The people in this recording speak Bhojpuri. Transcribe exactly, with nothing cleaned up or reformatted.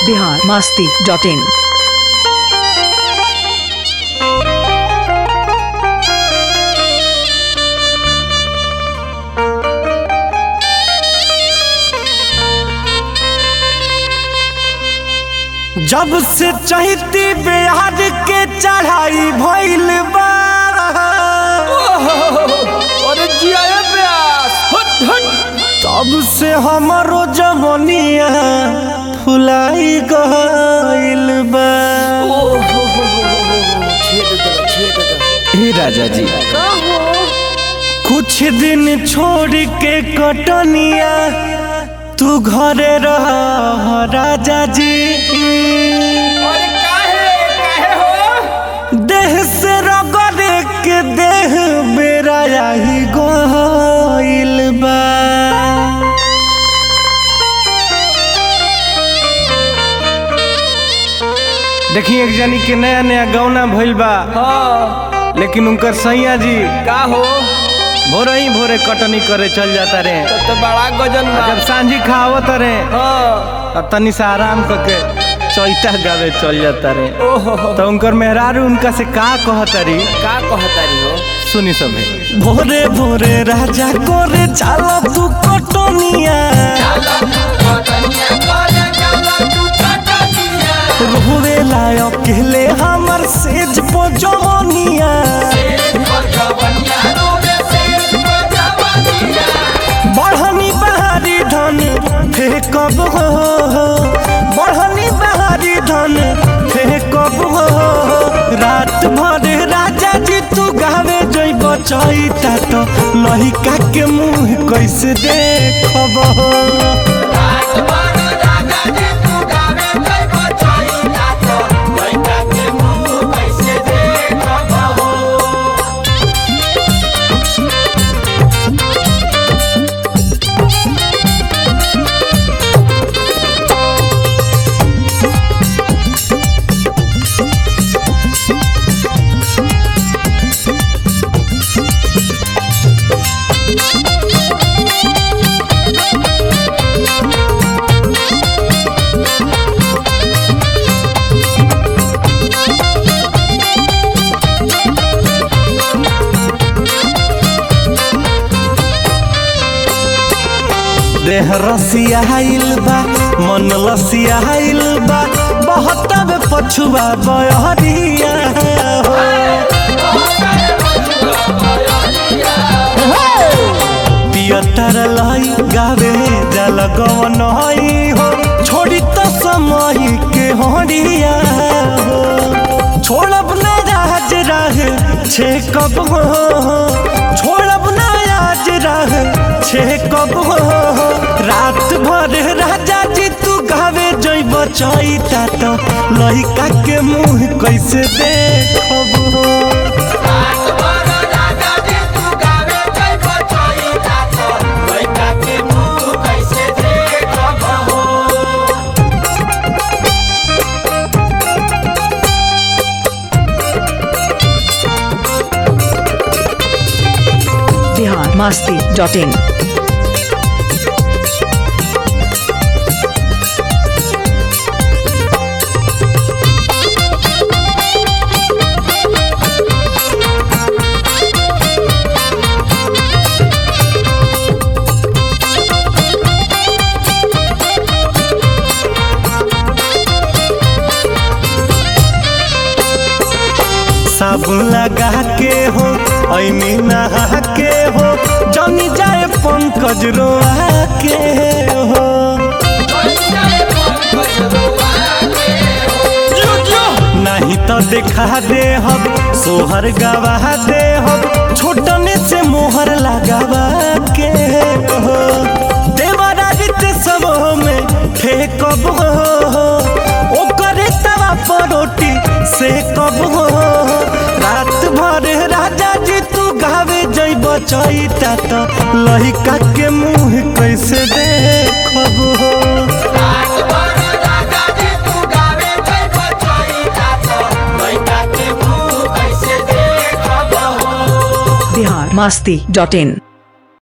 बिहार मस्ती डॉट इन। जब से चहती बिहार के चढ़ाई भइल बा अरे जिया प्यास हट हट तब से हमारो जवनिया फुलाई गइल बा। हे राजा जी कुछ दिन छोड़ के कटनिया तू घरे रह राजा जी। अरे काहे काहे हो देह से रगड़े के देह बेरा ही गइल बा। देखिए एक जनी के नया नया गौना भइल बा। हाँ लेकिन उनकर सैया जी का हो भोरे ही भोरे कटनी करे चल जाता रे। तो, तो बड़ा गजन बा। जब सांझी खावत रे हाँ तब तनी सा आराम करके चैता गावे चल जाता रे। ओहो तो उनकर मेहरारू उनका से का कहतरी का कहतारी हो सुनी सभे। भोरे भोरे राजा करे चला तू कटनिया रोवे लायो कहले हमर सेज पो जवनिया। बढ़नी बहारी धन फेंकब हो बढ़नी बहारी धन फेंकब हो। रात भर राजा जी तू गावे जइब चैता तो लहिका के मुँह कैसे देखब हो। देह रसियाइल बा मन लसियाइल बा बहुत पछुआ बहरिया पियटर लाई गावे जल गवन हो छोड़ी तो समय के हरिया हो। छोड़ब न राज राह छे कब हो छोड़ब न आज राह छे कब हो। रात भर राजा जी तू गावे जइब चैता तो लइका के मुँह कैसे देखब हो। Bihar Masti dot in. साबुन लगा के हो ऐमी नहा के हो जमी जाए पंकज रोआ के हो। नहीं तो दिखा दे हम सोहर गवा दे हम छोटने से मोहर लगावा के हो। देवराजित सब में फेंकब हो ओकरे तवा पर रोटी से कब हो। रात भर राजा जी तू गावे जइब चैता तो लहिका के मुँह कैसे देखब हो। बिहार मस्ती डॉट इन।